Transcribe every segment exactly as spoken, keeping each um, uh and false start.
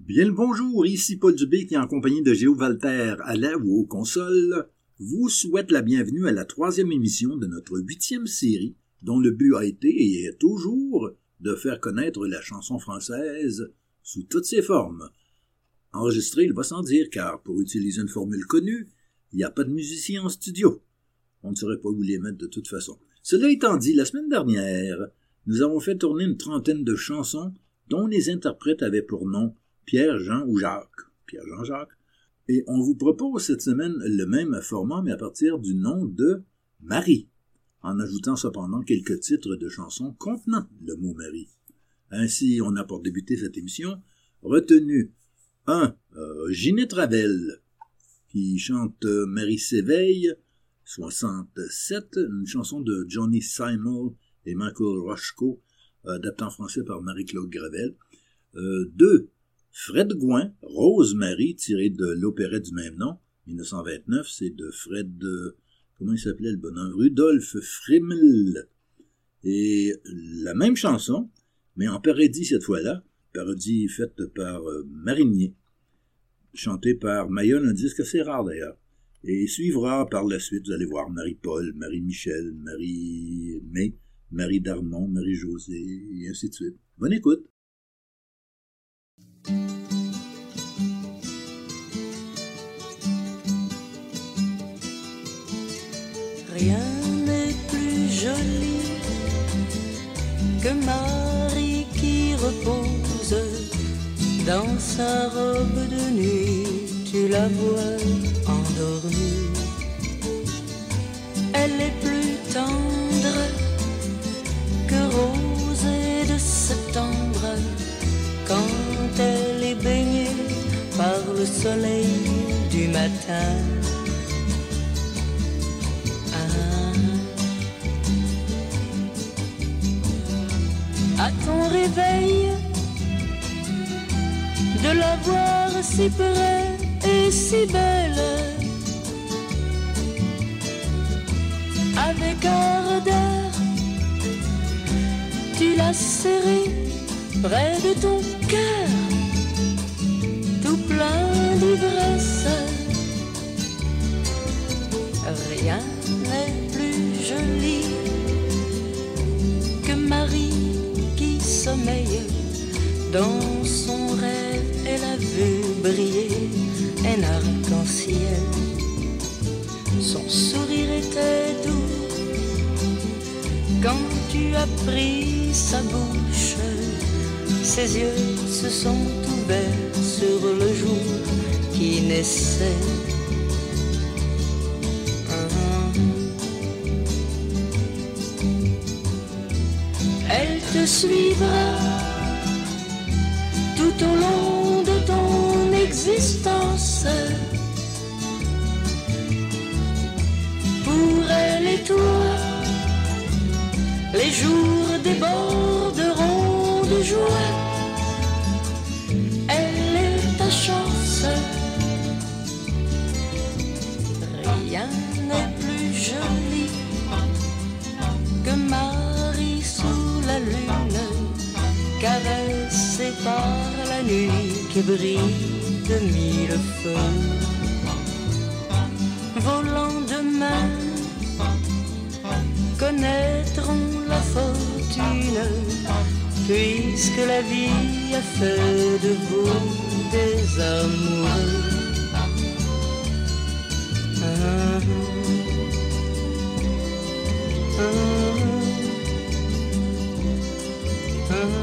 Bien le bonjour, ici Paul Dubé qui est en compagnie de Géo Walter à la ou aux consoles vous souhaite la bienvenue à la troisième émission de notre huitième série dont le but a été et est toujours de faire connaître la chanson française sous toutes ses formes. Enregistré, il va sans dire car pour utiliser une formule connue, il n'y a pas de musiciens en studio. On ne saurait pas où les mettre de toute façon. Cela étant dit, la semaine dernière, nous avons fait tourner une trentaine de chansons dont les interprètes avaient pour nom Pierre, Jean ou Jacques. Pierre, Jean, Jacques. Et on vous propose cette semaine le même format, mais à partir du nom de Marie, en ajoutant cependant quelques titres de chansons contenant le mot Marie. Ainsi, on a pour débuter cette émission retenu un euh, Ginette Ravel, qui chante euh, Marie s'éveille, soixante-sept, une chanson de Johnny Simon et Michael Rochko, adaptée en français par Marie-Claude Gravel. Euh, deux, Fred Gouin, Rose-Marie, tiré de l'opérette du même nom, dix-neuf cent vingt-neuf, c'est de Fred, euh, comment il s'appelait le bonhomme, Rudolf Frimmel. Et la même chanson, mais en parodie cette fois-là, parodie faite par euh, Marinier, chantée par Mayol, un disque assez rare d'ailleurs. Et suivra par la suite, vous allez voir, Marie-Paul, Marie-Michel, Marie-May, Marie Darmon, Marie-Josée, et ainsi de suite. Bonne écoute! Rien n'est plus joli que Marie qui repose dans sa robe de nuit, tu la vois endormie. Elle est plus tendre que rosée de septembre quand elle est baignée par le soleil du matin. À ton réveil, de la voir si près et si belle, avec ardeur, tu l'as serrée près de ton cœur, tout plein d'ivresse. Rien n'est plus joli que Marie sommeil. Dans son rêve, elle a vu briller un arc-en-ciel. Son sourire était doux quand tu as pris sa bouche. Ses yeux se sont ouverts sur le jour qui naissait. Elle te suivra tout au long de ton existence. Pour elle et toi, les jours déborderont de joie. Elle est ta chance. Rien n'est plus joli que Marie sous la lune, caressée par la nuit qui brille de mille feux. Vos lendemains connaîtront la fortune, puisque la vie a fait de vous des amoureux. Ah, ah, ah.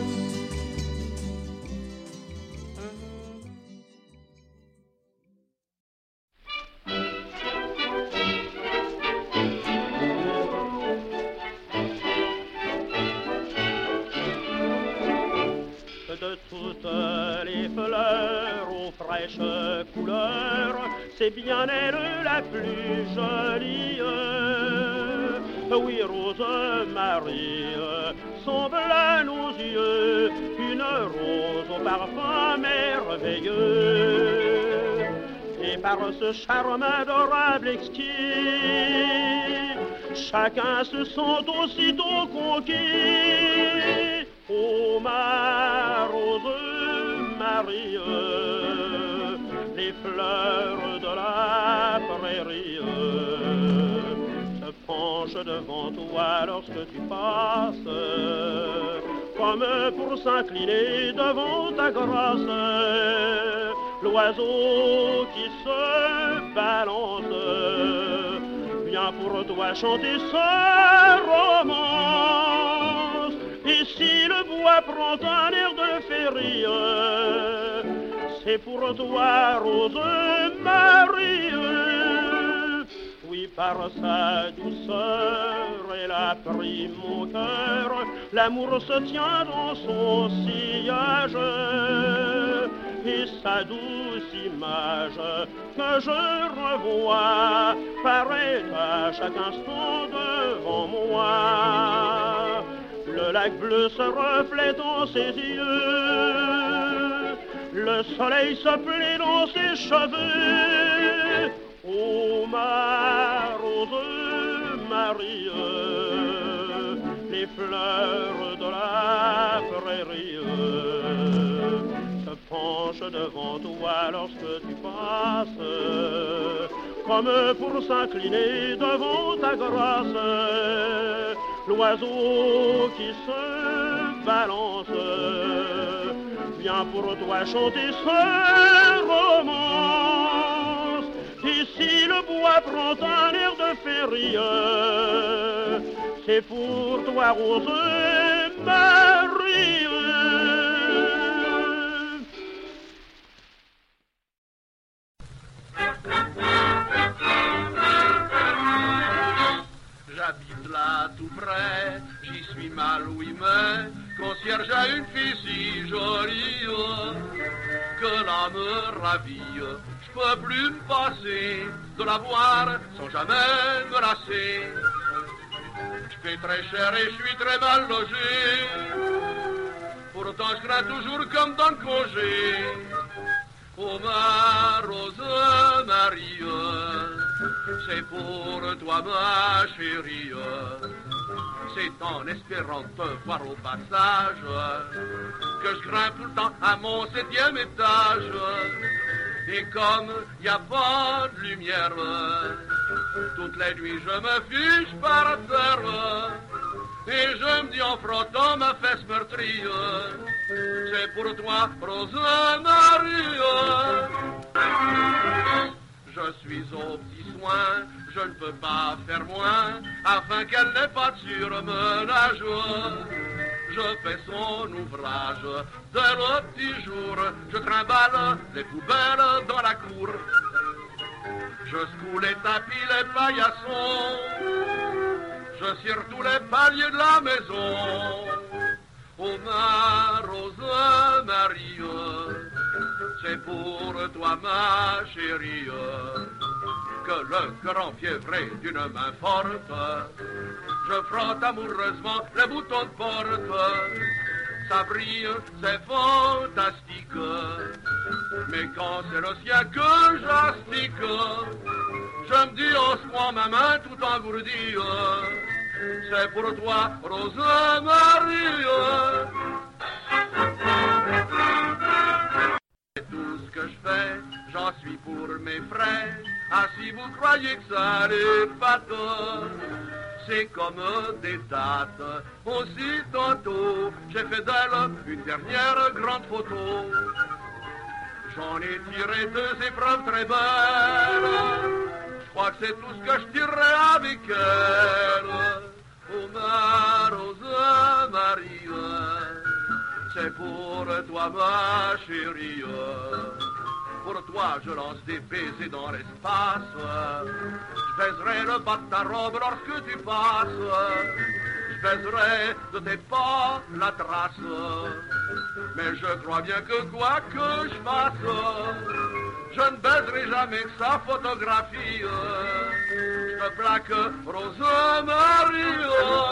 De toutes les fleurs aux fraîches couleurs, c'est bien elle la plus jolie. Oui, Rose-Marie semble à nos yeux une rose au parfum merveilleux. Et par ce charme adorable exquis, chacun se sent aussitôt conquis. Oh ma rose, ma Marie, les fleurs de la prairie se penchent devant toi lorsque tu passes, comme pour s'incliner devant ta grâce. L'oiseau qui se balance vient pour toi chanter sa romance. Et si le bois prend un air de féerie, c'est pour toi, Rose Marie. Oui, par sa douceur, elle a pris mon cœur. L'amour se tient dans son sillage, et sa douce image que je revois paraît à chaque instant devant moi. Le lac bleu se reflète dans ses yeux, le soleil se plaît dans ses cheveux. Ô ma Rose Marie, les fleurs de la prairie se penchent devant toi lorsque tu passes, comme pour s'incliner devant ta grâce. L'oiseau qui se balance vient pour toi chanter ce romance. Et si le bois prend un air de féerie, c'est pour toi, Rose Marie. J'habite là tout près, j'y suis mal, oui, mais concierge a une fille si jolie que l'âme raville. Je peux plus me passer de la voir sans jamais me lasser. Je paie très cher et je suis très mal logé, pourtant je crains toujours comme dans le congé. Oh ma Rose Marie, c'est pour toi ma chérie, c'est en espérant te voir au passage que je grimpe tout le temps à mon septième étage. Et comme y a pas de lumière, toutes les nuits je me fiche par terre, et je me dis en frottant ma fesse meurtrie, c'est pour toi, Rose Marie. Je suis au petit soin, je ne peux pas faire moins, afin qu'elle n'ait pas de surmenage. Je fais son ouvrage dès le petit jour, je trimballe les poubelles dans la cour. Je secoue les tapis, les paillassons, je cire tous les paliers de la maison. Oh ma Rose Marie, c'est pour toi ma chérie que le grand fiévré d'une main forte, je frotte amoureusement les boutons de porte. Ça brille, c'est fantastique, mais quand c'est le sien que j'astique, je me dis on se prend ma main tout engourdie. C'est pour toi, Rose Marie. C'est tout ce que je fais, j'en suis pour mes frais. Ah, si vous croyez que ça n'est pas tort, c'est comme des dates. Aussi tantôt, j'ai fait d'elle une dernière grande photo. J'en ai tiré deux épreuves très belles. Je crois que c'est tout ce que je tirerai avec elle. Oh ma Rose Marie, c'est pour toi ma chérie. Pour toi je lance des baisers dans l'espace. Je baiserai le bas de ta robe lorsque tu passes. Je baiserai de tes pas la trace. Mais je crois bien que quoi que je fasse, je ne baiserai jamais que sa photographie. Je te plaque, Rose Marie.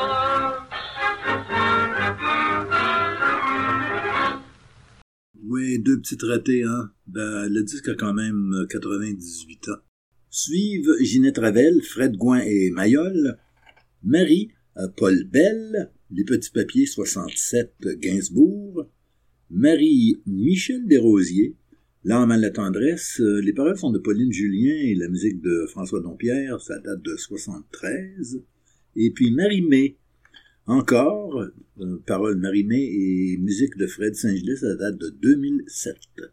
Oui, deux petits ratés, hein? Ben, le disque a quand même quatre-vingt-dix-huit ans. Suivent Ginette Ravel, Fred Gouin et Mayol, Marie, Paul Bell, Les Petits Papiers soixante-sept, Gainsbourg, Marie-Michel Desrosiers, L'âme à la tendresse, euh, les paroles sont de Pauline Julien et la musique de François Dompierre, ça date de soixante-treize. Et puis Marie-Mé, encore, euh, paroles Marie-Mé et musique de Fred Saint-Gelais, ça date de deux mille sept.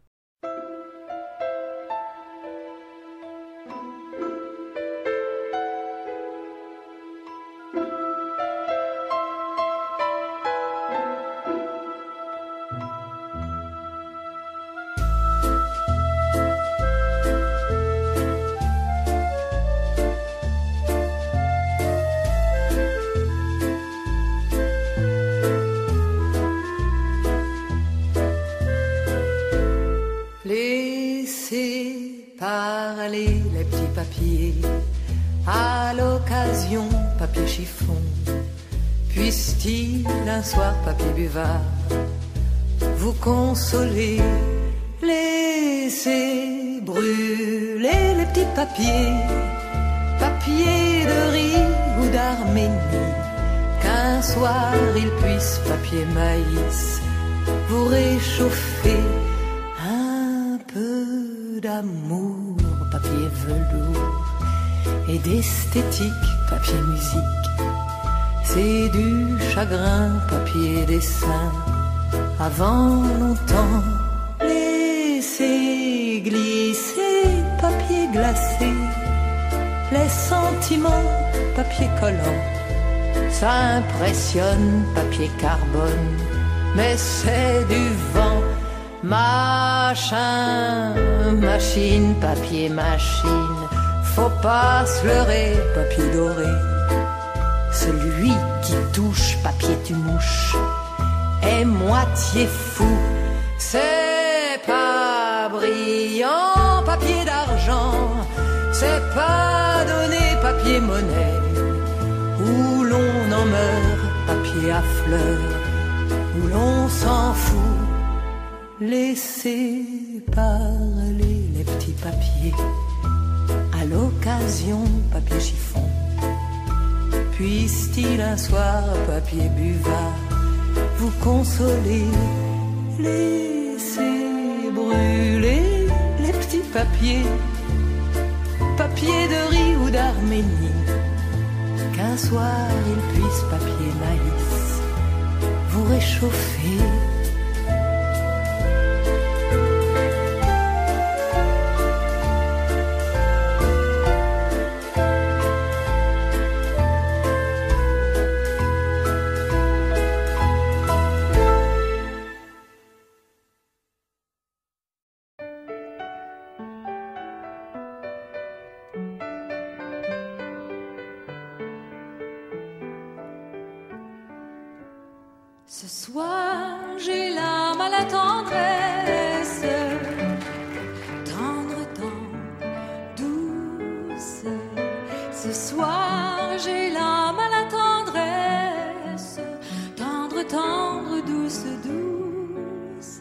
À l'occasion, papier chiffon, puisse-t-il un soir, papier buvard, vous consoler, laissez brûler les petits papiers, papier de riz ou d'Arménie, qu'un soir il puisse, papier maïs, vous réchauffer un peu d'amour, papier velours et d'esthétique, papier musique, c'est du chagrin, papier dessin, avant longtemps, laissez glisser, papier glacé, les sentiments, papier collant, ça impressionne, papier carbone, mais c'est du vent, machin, machine, papier machine, faut pas se leurrer, papier doré. Celui qui touche, papier tu mouche, est moitié fou. C'est pas brillant, papier d'argent, c'est pas donné, papier monnaie, où l'on en meurt, papier à fleurs, où l'on s'en fout. Laissez parler les petits papiers. À l'occasion, papier chiffon, puisse-t-il un soir, papier buvard, vous consoler, laissez brûler les petits papiers, papier de riz ou d'Arménie, qu'un soir il puisse, papier maïs, vous réchauffer. Ce soir, j'ai l'âme à la tendresse, tendre, tendre, douce. Ce soir, j'ai l'âme à la tendresse, tendre, tendre, douce, douce.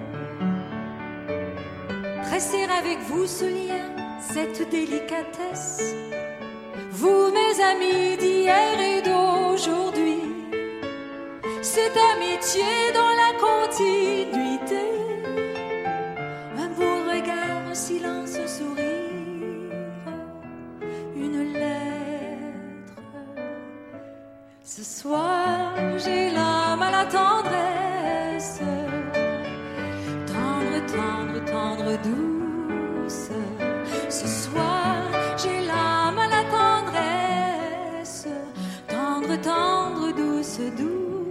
Tresser avec vous ce lien, cette délicatesse, vous mes amis d'hier et d'aujourd'hui. Cette amitié dans la continuité, un beau regard, un silence, un sourire, une lettre. Ce soir, j'ai l'âme à la tendresse, tendre, tendre, tendre, douce. Ce soir, j'ai l'âme à la tendresse, tendre, tendre, douce, douce.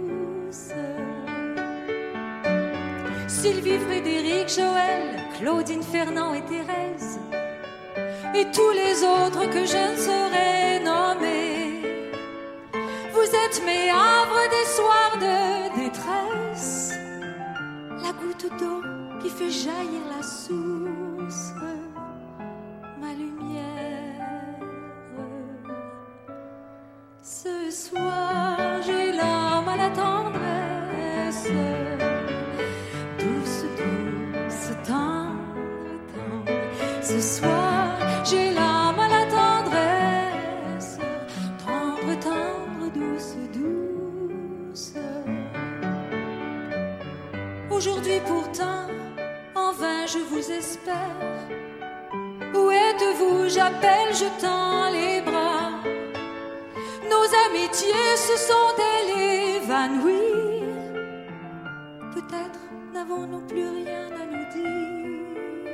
Sylvie, Frédéric, Joël, Claudine, Fernand et Thérèse, et tous les autres que je ne saurais nommer. Vous êtes mes havres des soirs de détresse, la goutte d'eau qui fait jaillir la source, ma lumière. Ce soir, j'ai l'âme à la tendresse, ce soir, j'ai l'âme à la tendresse, tendre, tendre, douce, douce. Aujourd'hui pourtant, en vain je vous espère. Où êtes-vous? J'appelle, je tends les bras. Nos amitiés se sont-elles évanouies? Peut-être n'avons-nous plus rien à nous dire.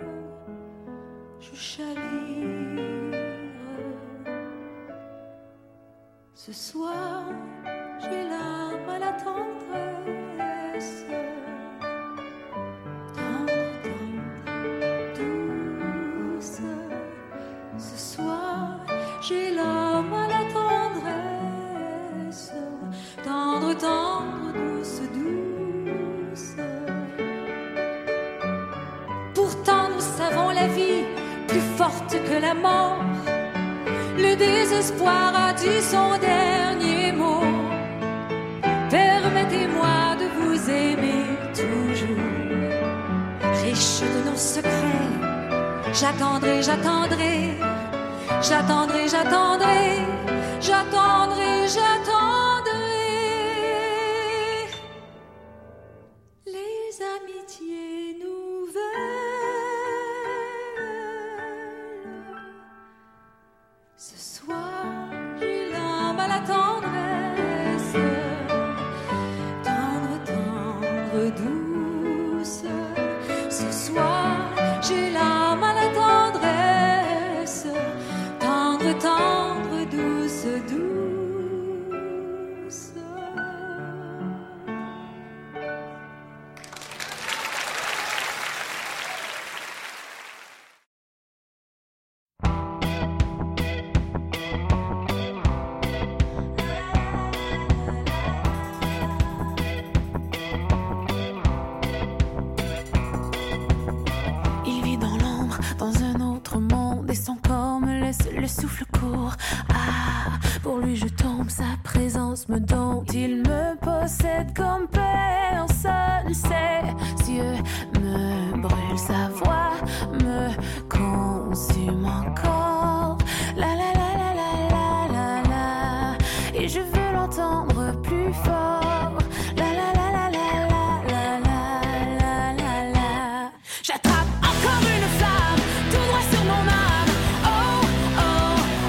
Je chavire. Ce soir, j'ai l'âme à la tendresse. Tendre, tendre, douce. Ce soir, j'ai l'âme à la tendresse. Tendre, tendre, douce, douce. Pourtant, nous savons la vie plus forte que la mort. Le désespoir a dit son dernier mot. Permettez-moi de vous aimer toujours. Riche de nos secrets, j'attendrai, j'attendrai. J'attendrai, j'attendrai. J'attendrai, j'attendrai. Les amitiés nouvelles. Ce soir, j'ai l'âme à la tendresse. Tendre, tendre, douce. Ce soir, j'ai l'âme à la tendresse. Tendre, tendre, douce, douce. Il vit dans l'ombre, dans un autre monde, et son corps me laisse le souffle court. Ah, pour lui je tombe, sa présence me dompte. Il me possède comme personne sait. Ses yeux me brûlent, sa voix me consume encore. La la la la la la la la. Et je veux l'entendre plus fort. La la la la la la la la la la la. J'attrape encore une flamme, tout droit sur mon âme. Oh, oh,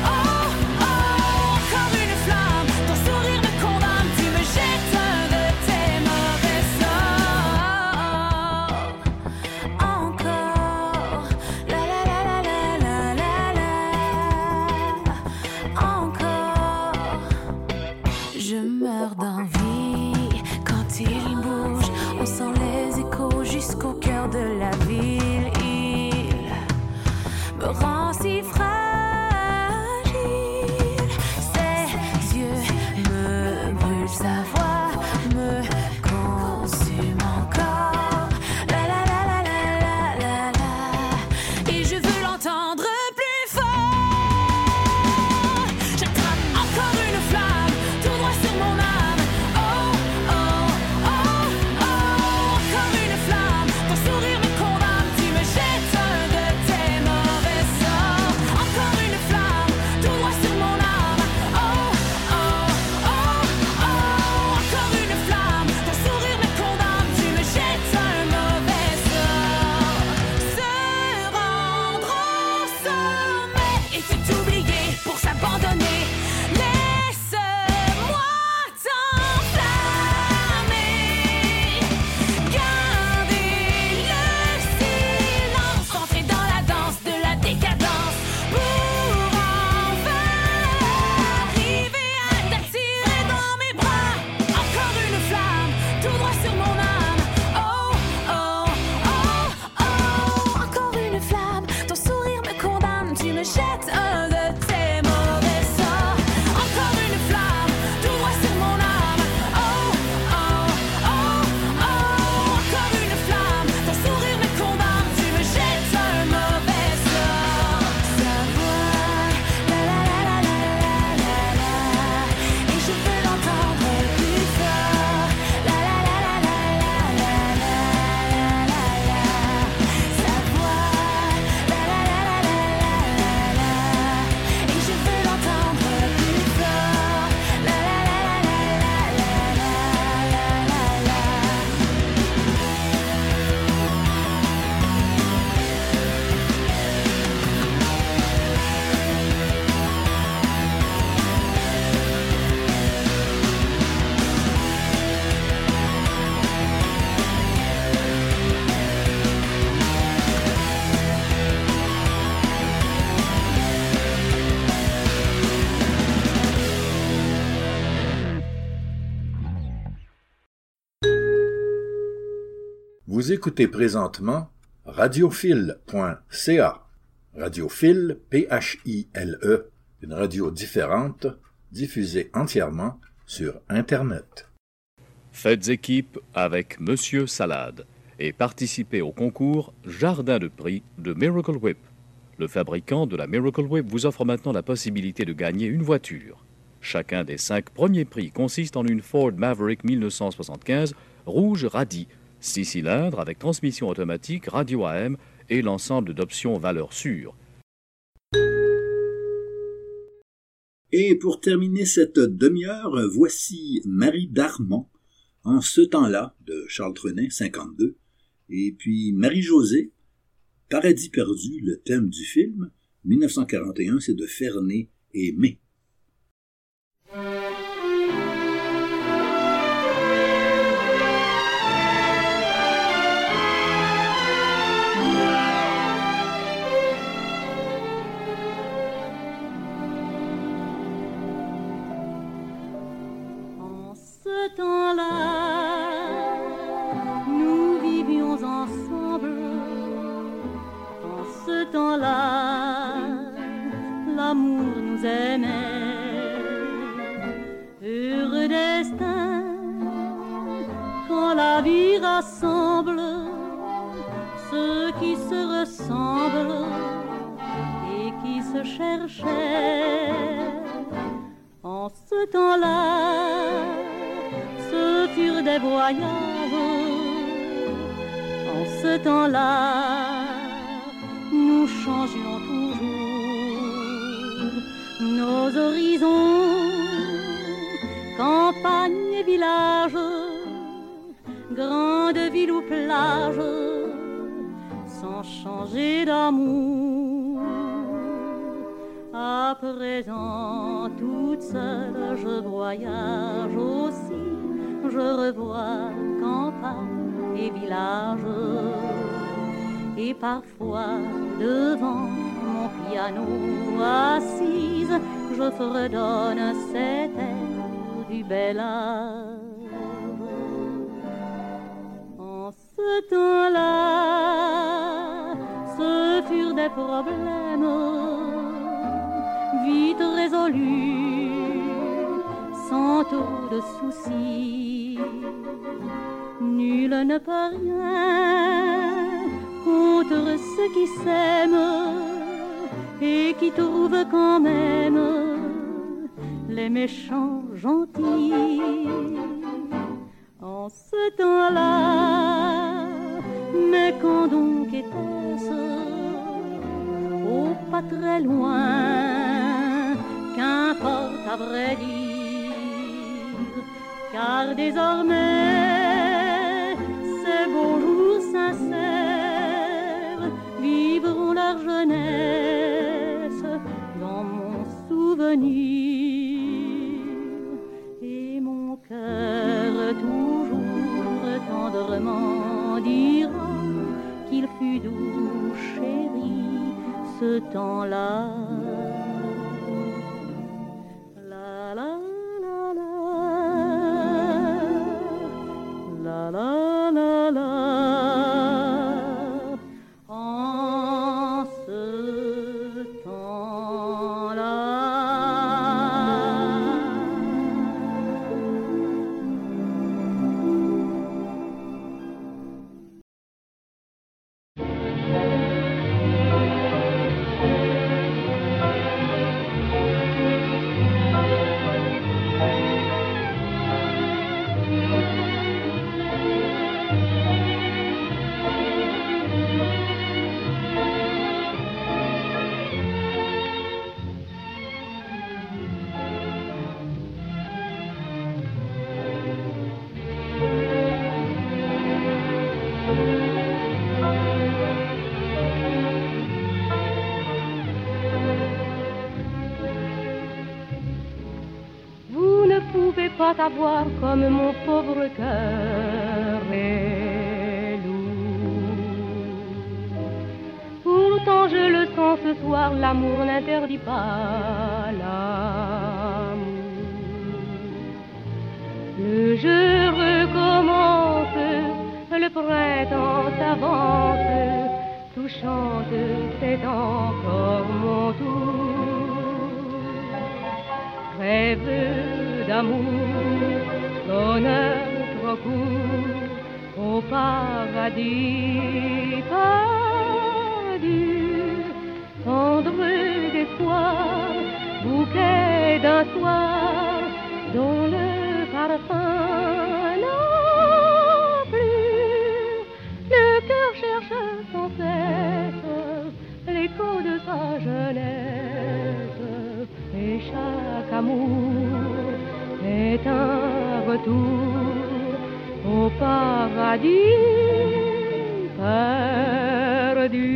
Vous écoutez présentement radiophile point c a. Radiophile, P H I L E, une radio différente, diffusée entièrement sur Internet. Faites équipe avec Monsieur Salade et participez au concours Jardin de prix de Miracle Whip. Le fabricant de la Miracle Whip vous offre maintenant la possibilité de gagner une voiture. Chacun des cinq premiers prix consiste en une Ford Maverick dix-neuf cent soixante-quinze rouge radie, six cylindres avec transmission automatique, radio A M et l'ensemble d'options valeur sûre. Et pour terminer cette demi-heure, voici Marie Darmon, En ce temps-là, de Charles Trenet, cinquante-deux, et puis Marie-Josée, Paradis perdu, le thème du film, dix-neuf cent quarante et un, c'est de Fernet et May. En ce temps-là, nous vivions ensemble. En ce temps-là, l'amour nous aimait. Heureux destin, quand la vie rassemble ceux qui se ressemblent et qui se cherchaient. En ce temps-là, ce furent des voyages. En ce temps-là, nous changions toujours nos horizons, campagne et village, grande ville ou plage, sans changer d'amour. À présent, toute seule, je voyage aussi, je revois campagne et village. Et parfois, devant mon piano assise, je fredonne cet air du bel âge. En ce temps-là, ce furent des problèmes vite résolus, sans trop de soucis. Nul ne peut rien contre ceux qui s'aiment et qui trouvent quand même les méchants gentils. En ce temps-là, mais quand donc était-ce? Oh, pas très loin, qu'importe à vrai dire, car désormais ces beaux jours sincères vivront leur jeunesse dans mon souvenir. Et mon cœur toujours tendrement dira qu'il fut doux, chéri, ce temps-là. La la la la, la la la la. En ce temps-là. Pas t'avoir comme mon pauvre cœur est lourd. Pourtant je le sens ce soir, l'amour n'interdit pas l'amour. Le jeu recommence, le printemps s'avance, touchante, c'est encore mon tour. Rêve d'amour, honneur trop court, au paradis perdu, cendre d'espoir, bouquet d'un soir, dont le parfum n'a plus. Le cœur cherche sans cesse l'écho de sa jeunesse, et chaque amour est un retour au paradis perdu.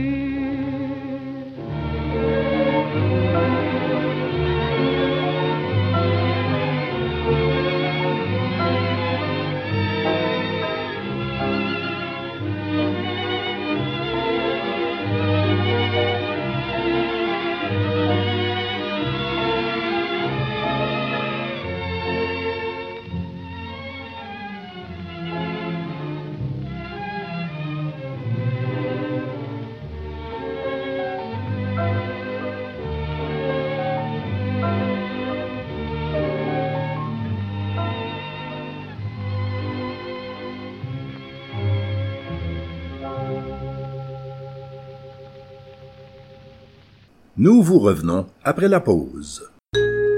Nous vous revenons après la pause.